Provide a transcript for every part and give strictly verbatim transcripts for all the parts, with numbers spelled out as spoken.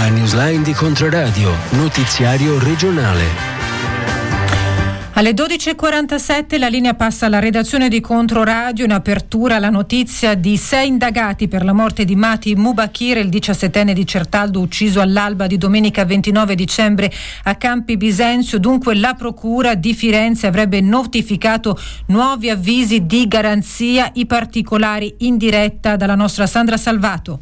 La newsline di Controradio, notiziario regionale. Alle dodici e quarantasette la linea passa alla redazione di Controradio. In apertura la notizia di sei indagati per la morte di Mati Mubakir, il diciassettenne di Certaldo ucciso all'alba di domenica ventinove dicembre a Campi Bisenzio. Dunque la procura di Firenze avrebbe notificato nuovi avvisi di garanzia. I particolari in diretta dalla nostra Sandra Salvato.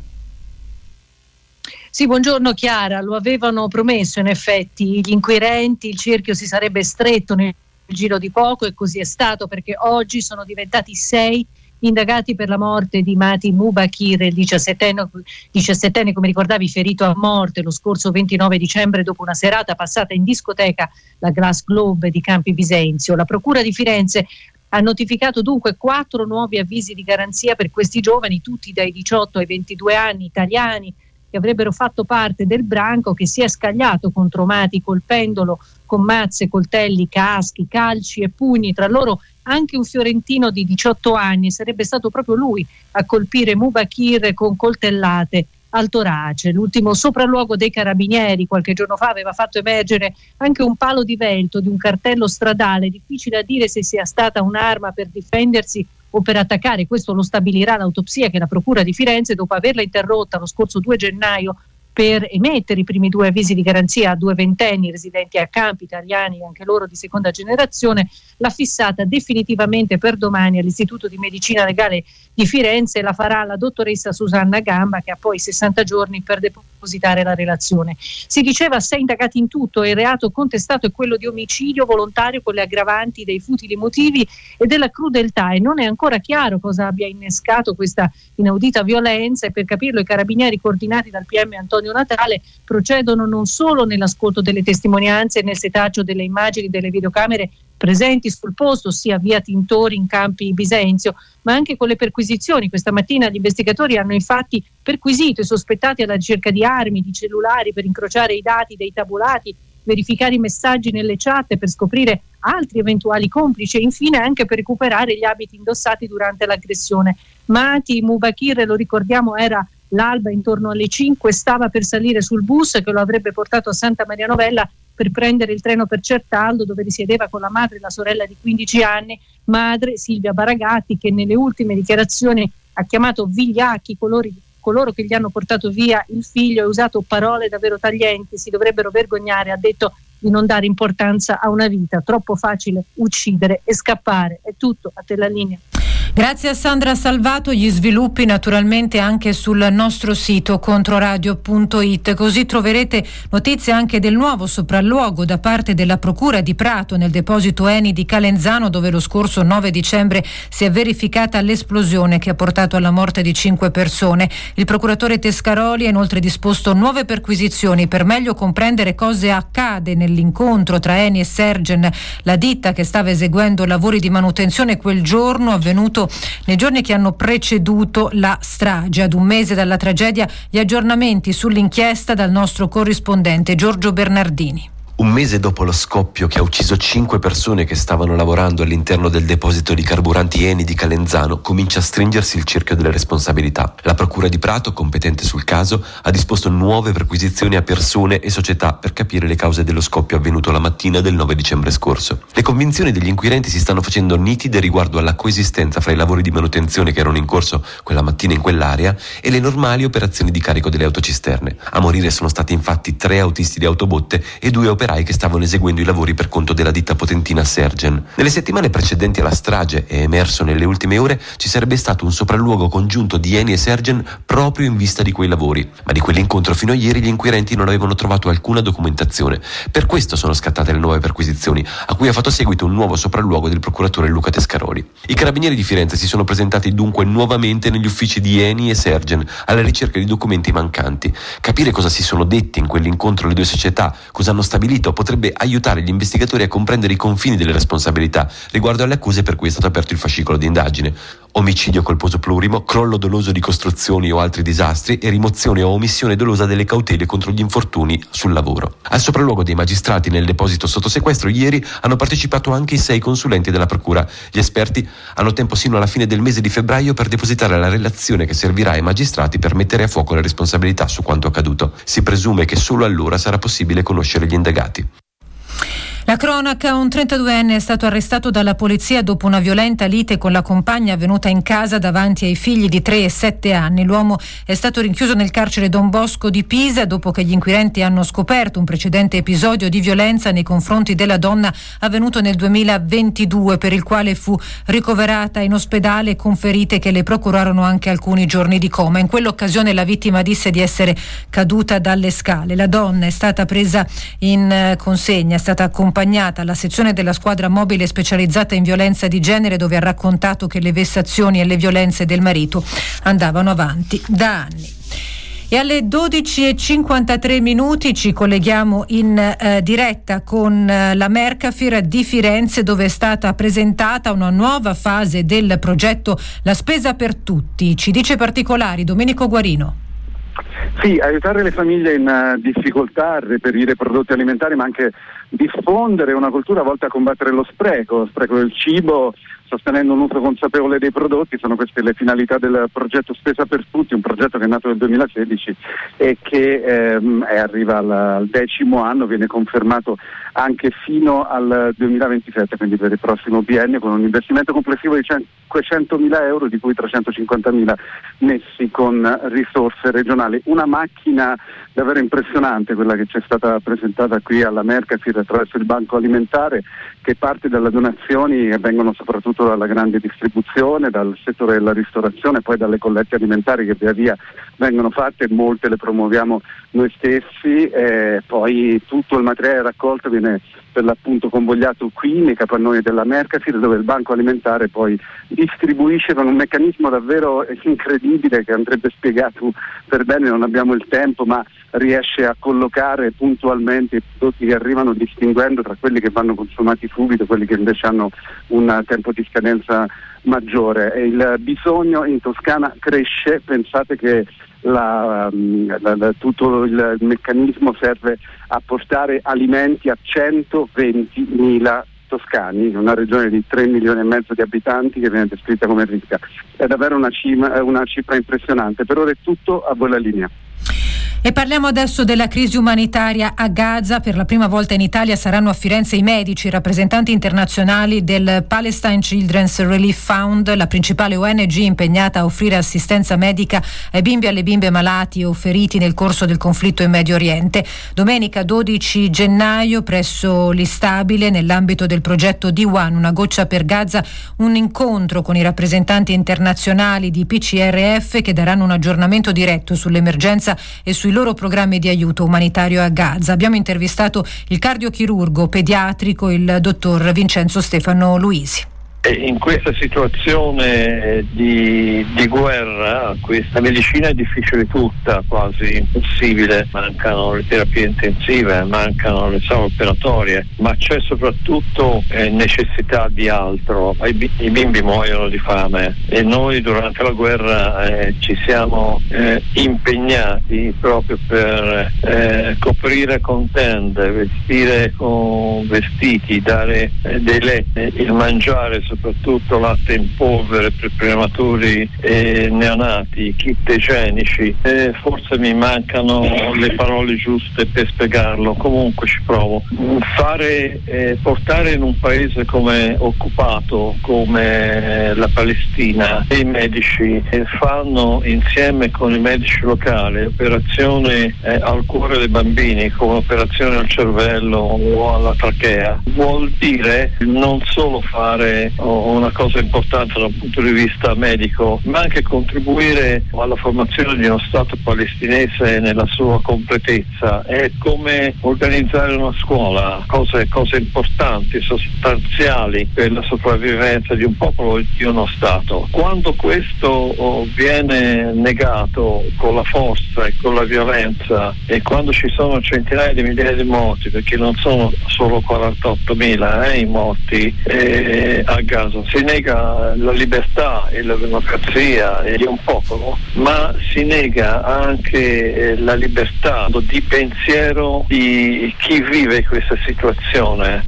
Sì, buongiorno Chiara, lo avevano promesso in effetti gli inquirenti, il cerchio si sarebbe stretto nel giro di poco e così è stato, perché oggi sono diventati sei indagati per la morte di Mati Mubakir, il diciassettenne, diciassettenne come ricordavi ferito a morte lo scorso ventinove dicembre dopo una serata passata in discoteca, la Glass Globe di Campi Bisenzio. La procura di Firenze ha notificato dunque quattro nuovi avvisi di garanzia per questi giovani, tutti dai diciotto ai ventidue anni, italiani, che avrebbero fatto parte del branco che si è scagliato contro Mati colpendolo con mazze, coltelli, caschi, calci e pugni, tra loro anche un fiorentino di diciotto anni. Sarebbe stato proprio lui a colpire Mubakir con coltellate al torace. L'ultimo sopralluogo dei carabinieri qualche giorno fa aveva fatto emergere anche un palo di vento di un cartello stradale, difficile a dire se sia stata un'arma per difendersi o per attaccare. Questo lo stabilirà l'autopsia che la procura di Firenze, dopo averla interrotta lo scorso due gennaio per emettere i primi due avvisi di garanzia a due ventenni residenti a Campi, italiani anche loro di seconda generazione, l'ha fissata definitivamente per domani all'Istituto di Medicina Legale di Firenze. La farà la dottoressa Susanna Gamba, che ha poi sessanta giorni per depositare la relazione. Si diceva sei indagati in tutto e il reato contestato è quello di omicidio volontario con le aggravanti dei futili motivi e della crudeltà, e non è ancora chiaro cosa abbia innescato questa inaudita violenza, e per capirlo i carabinieri coordinati dal P M Antonio Natale procedono non solo nell'ascolto delle testimonianze e nel setaggio delle immagini delle videocamere presenti sul posto, ossia via Tintori in Campi Bisenzio, ma anche con le perquisizioni. Questa mattina gli investigatori hanno infatti perquisito i sospettati alla ricerca di armi, di cellulari, per incrociare i dati dei tabulati, verificare i messaggi nelle chat per scoprire altri eventuali complici e infine anche per recuperare gli abiti indossati durante l'aggressione. Mati Mubakir, lo ricordiamo, era l'alba intorno alle cinque, stava per salire sul bus che lo avrebbe portato a Santa Maria Novella per prendere il treno per Certaldo, dove risiedeva con la madre e la sorella di quindici anni, madre Silvia Baragatti, che nelle ultime dichiarazioni ha chiamato vigliacchi coloro, coloro che gli hanno portato via il figlio e ha usato parole davvero taglienti. Si dovrebbero vergognare, ha detto, di non dare importanza a una vita, troppo facile uccidere e scappare. È tutto, a te la linea. Grazie a Sandra Salvato. Gli sviluppi naturalmente anche sul nostro sito controradio punto it, così troverete notizie anche del nuovo sopralluogo da parte della Procura di Prato nel deposito Eni di Calenzano, dove lo scorso nove dicembre si è verificata l'esplosione che ha portato alla morte di cinque persone. Il procuratore Tescaroli ha inoltre disposto nuove perquisizioni per meglio comprendere cosa accade nell'incontro tra Eni e Sergen, la ditta che stava eseguendo lavori di manutenzione quel giorno, avvenuto nei giorni che hanno preceduto la strage. Ad un mese dalla tragedia, gli aggiornamenti sull'inchiesta dal nostro corrispondente Giorgio Bernardini. Un mese dopo lo scoppio che ha ucciso cinque persone che stavano lavorando all'interno del deposito di carburanti Eni di Calenzano, comincia a stringersi il cerchio delle responsabilità. La Procura di Prato, competente sul caso, ha disposto nuove perquisizioni a persone e società per capire le cause dello scoppio avvenuto la mattina del nove dicembre scorso. Le convinzioni degli inquirenti si stanno facendo nitide riguardo alla coesistenza fra i lavori di manutenzione che erano in corso quella mattina in quell'area e le normali operazioni di carico delle autocisterne. A morire sono stati infatti tre autisti di autobotte e due operai che stavano eseguendo i lavori per conto della ditta potentina Sergen. Nelle settimane precedenti alla strage, è emerso nelle ultime ore, ci sarebbe stato un sopralluogo congiunto di Eni e Sergen proprio in vista di quei lavori, ma di quell'incontro fino a ieri gli inquirenti non avevano trovato alcuna documentazione. Per questo sono scattate le nuove perquisizioni, a cui ha fatto seguito un nuovo sopralluogo del procuratore Luca Tescaroli. I carabinieri di Firenze si sono presentati dunque nuovamente negli uffici di Eni e Sergen alla ricerca di documenti mancanti. Capire cosa si sono detti in quell'incontro le due società, cosa hanno stabilito L'invito potrebbe aiutare gli investigatori a comprendere i confini delle responsabilità riguardo alle accuse per cui è stato aperto il fascicolo di indagine: omicidio colposo plurimo, crollo doloso di costruzioni o altri disastri e rimozione o omissione dolosa delle cautele contro gli infortuni sul lavoro. Al sopralluogo dei magistrati nel deposito sotto sequestro ieri hanno partecipato anche i sei consulenti della procura. Gli esperti hanno tempo sino alla fine del mese di febbraio per depositare la relazione che servirà ai magistrati per mettere a fuoco le responsabilità su quanto accaduto. Si presume che solo allora sarà possibile conoscere gli indagati. La cronaca: un trentaduenne è stato arrestato dalla polizia dopo una violenta lite con la compagna avvenuta in casa davanti ai figli di tre e sette anni. L'uomo è stato rinchiuso nel carcere Don Bosco di Pisa dopo che gli inquirenti hanno scoperto un precedente episodio di violenza nei confronti della donna avvenuto nel duemilaventidue, per il quale fu ricoverata in ospedale con ferite che le procurarono anche alcuni giorni di coma. In quell'occasione la vittima disse di essere caduta dalle scale. La donna è stata presa in consegna, è stata accompagnata alla sezione della squadra mobile specializzata in violenza di genere, dove ha raccontato che le vessazioni e le violenze del marito andavano avanti da anni. E alle dodici e cinquantatré minuti ci colleghiamo in eh, diretta con eh, la Mercafir di Firenze, dove è stata presentata una nuova fase del progetto La Spesa per Tutti. Ci dice i particolari Domenico Guarino. Sì, aiutare le famiglie in uh, difficoltà a reperire prodotti alimentari, ma anche diffondere una cultura volta a combattere lo spreco, lo spreco del cibo, sostenendo un uso consapevole dei prodotti. Sono queste le finalità del progetto Spesa per Tutti, un progetto che è nato nel duemilasedici e che ehm, è, arriva al, al decimo anno, viene confermato anche fino al duemilaventisette, quindi per il prossimo biennio, con un investimento complessivo di cinquecentomila euro, di cui trecentocinquantamila messi con risorse regionali. Una macchina davvero impressionante quella che ci è stata presentata qui alla Mercafir attraverso il Banco Alimentare, che parte dalle donazioni che vengono soprattutto dalla grande distribuzione, dal settore della ristorazione, poi dalle collette alimentari che via via vengono fatte, molte le promuoviamo noi stessi, e poi tutto il materiale raccolto viene per l'appunto convogliato qui nei capannoni della Mercafir, dove il Banco Alimentare poi distribuisce con un meccanismo davvero incredibile che andrebbe spiegato per bene, non abbiamo il tempo, ma riesce a collocare puntualmente i prodotti che arrivano, distinguendo tra quelli che vanno consumati subito e quelli che invece hanno un tempo di scadenza maggiore. E il bisogno in Toscana cresce. Pensate che la, la, la, tutto il meccanismo serve a portare alimenti a centoventimila toscani, una regione di tre milioni e mezzo di abitanti che viene descritta come ricca. È davvero una, cima, una cifra impressionante. Per ora è tutto, a voi la linea. E parliamo adesso della crisi umanitaria a Gaza. Per la prima volta in Italia saranno a Firenze i medici, i rappresentanti internazionali del Palestine Children's Relief Fund, la principale O N G impegnata a offrire assistenza medica ai bimbi e alle bimbe malati o feriti nel corso del conflitto in Medio Oriente. Domenica dodici gennaio presso l'Istabile, nell'ambito del progetto D uno, una goccia per Gaza, un incontro con i rappresentanti internazionali di P C R F che daranno un aggiornamento diretto sull'emergenza e sui loro programmi di aiuto umanitario a Gaza. Abbiamo intervistato il cardiochirurgo pediatrico, il dottor Vincenzo Stefano Luisi. In questa situazione di, di guerra, questa medicina è difficile tutta, quasi impossibile. Mancano le terapie intensive, mancano le sale operatorie, ma c'è soprattutto eh, necessità di altro. I, I bimbi muoiono di fame e noi durante la guerra eh, ci siamo eh, impegnati proprio per eh, coprire con tende, vestire con vestiti, dare eh, dei letti, il mangiare, soprattutto latte in polvere per prematuri e neonati, kit igienici. E forse mi mancano le parole giuste per spiegarlo, comunque ci provo. Fare, eh, portare in un paese come occupato come la Palestina i medici eh, fanno insieme con i medici locali operazioni eh, al cuore dei bambini, come operazioni al cervello o alla trachea, vuol dire non solo fare una cosa importante da un punto di vista medico, ma anche contribuire alla formazione di uno Stato palestinese nella sua completezza. È come organizzare una scuola, cose, cose importanti, sostanziali per la sopravvivenza di un popolo e di uno Stato. Quando questo viene negato con la forza e con la violenza, e quando ci sono centinaia di migliaia di morti, perché non sono solo quarantottomila eh, i morti eh, a Gaza, si nega la libertà e la democrazia di un popolo, ma si nega anche eh, la libertà di pensiero di chi vive questa situazione.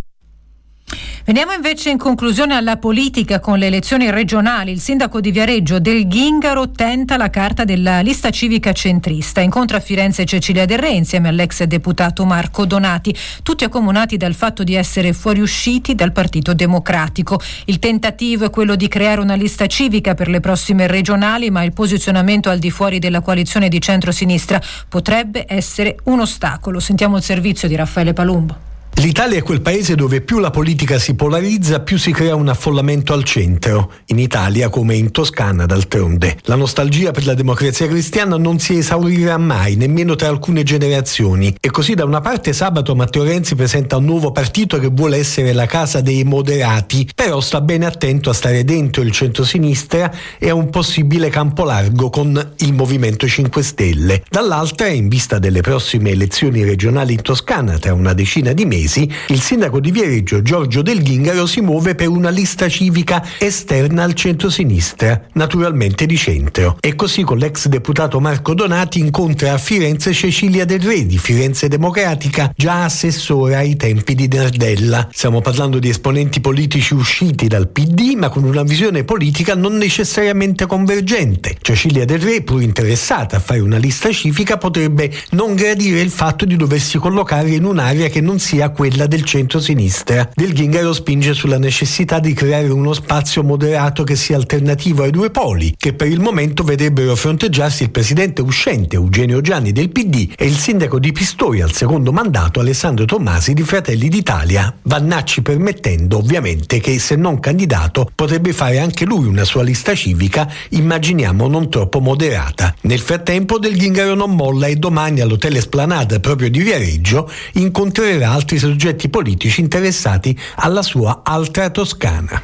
Veniamo invece in conclusione alla politica con le elezioni regionali. Il sindaco di Viareggio Del Ghingaro tenta la carta della lista civica centrista. Incontra a Firenze Cecilia Del Re insieme all'ex deputato Marco Donati, tutti accomunati dal fatto di essere fuoriusciti dal Partito Democratico. Il tentativo è quello di creare una lista civica per le prossime regionali, ma il posizionamento al di fuori della coalizione di centrosinistra potrebbe essere un ostacolo. Sentiamo il servizio di Raffaele Palumbo. L'Italia è quel paese dove più la politica si polarizza, più si crea un affollamento al centro. In Italia, come in Toscana, d'altronde. La nostalgia per la democrazia cristiana non si esaurirà mai, nemmeno tra alcune generazioni. E così da una parte sabato Matteo Renzi presenta un nuovo partito che vuole essere la casa dei moderati, però sta bene attento a stare dentro il centrosinistra e a un possibile campo largo con il Movimento cinque Stelle. Dall'altra, in vista delle prossime elezioni regionali in Toscana tra una decina di mesi, il sindaco di Viareggio Giorgio Del Ghingaro si muove per una lista civica esterna al centrosinistra, naturalmente di centro. E così con l'ex deputato Marco Donati incontra a Firenze Cecilia Del Re di Firenze Democratica, già assessora ai tempi di Nardella. Stiamo parlando di esponenti politici usciti dal P D, ma con una visione politica non necessariamente convergente. Cecilia Del Re, pur interessata a fare una lista civica, potrebbe non gradire il fatto di doversi collocare in un'area che non sia quella del centro-sinistra. Del Ghingaro spinge sulla necessità di creare uno spazio moderato che sia alternativo ai due poli, che per il momento vedrebbero fronteggiarsi il presidente uscente Eugenio Gianni del P D e il sindaco di Pistoia al secondo mandato Alessandro Tommasi di Fratelli d'Italia. Vannacci permettendo ovviamente che, se non candidato, potrebbe fare anche lui una sua lista civica, immaginiamo non troppo moderata. Nel frattempo Del Ghingaro non molla e domani all'Hotel Esplanade proprio di Viareggio incontrerà altri soggetti politici interessati alla sua altra Toscana.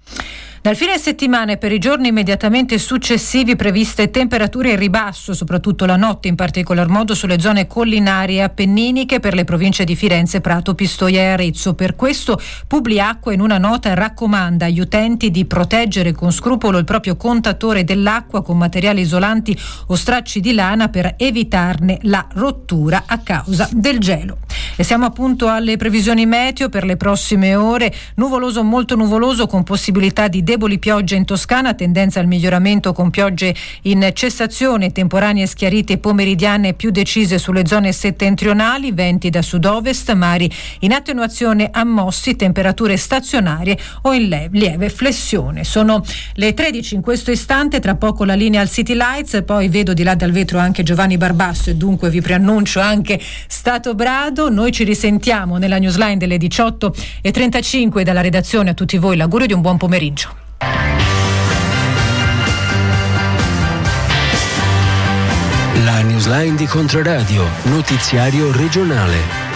Dal fine settimana e per i giorni immediatamente successivi previste temperature in ribasso, soprattutto la notte, in particolar modo sulle zone collinari e appenniniche per le province di Firenze, Prato, Pistoia e Arezzo. Per questo Publiacqua in una nota raccomanda agli utenti di proteggere con scrupolo il proprio contatore dell'acqua con materiali isolanti o stracci di lana per evitarne la rottura a causa del gelo. E siamo appunto alle previsioni meteo per le prossime ore. Nuvoloso, molto nuvoloso, con possibilità di deboli piogge in Toscana, tendenza al miglioramento con piogge in cessazione, temporanee schiarite pomeridiane più decise sulle zone settentrionali, venti da sud-ovest, mari in attenuazione a mossi, temperature stazionarie o in le- lieve flessione. Sono le tredici in questo istante, tra poco la linea al City Lights, poi vedo di là dal vetro anche Giovanni Barbasso e dunque vi preannuncio anche Stato Brado. Noi ci risentiamo nella newsline delle diciotto e trentacinque dalla redazione. A tutti voi l'augurio di un buon pomeriggio. La newsline di Controradio, notiziario regionale.